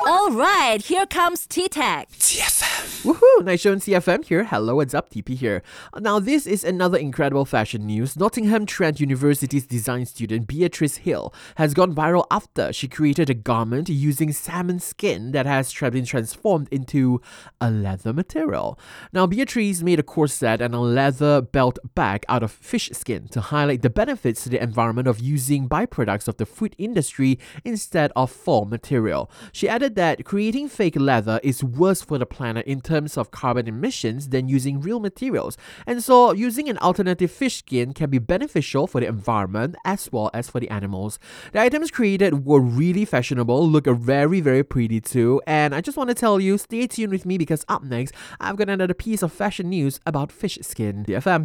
All right, here comes T-Tech. TFM. Woohoo! Nice show on CFM here. Hello, what's up? TP here. Now, this is another incredible fashion news. Nottingham Trent University's design student Beatrice Hill has gone viral after she created a garment using salmon skin that has been transformed into a leather material. Now, Beatrice made a corset and a leather belt bag out of fish skin to highlight the benefits to the environment of using byproducts of the food industry instead of fall material. She added that creating fake leather is worse for the planet in terms of carbon emissions than using real materials, and so using an alternative fish skin can be beneficial for the environment as well as for the animals. The items created were really fashionable, look very, very pretty too, and I just want to tell you, stay tuned with me because up next, I've got another piece of fashion news about fish skin. TFM.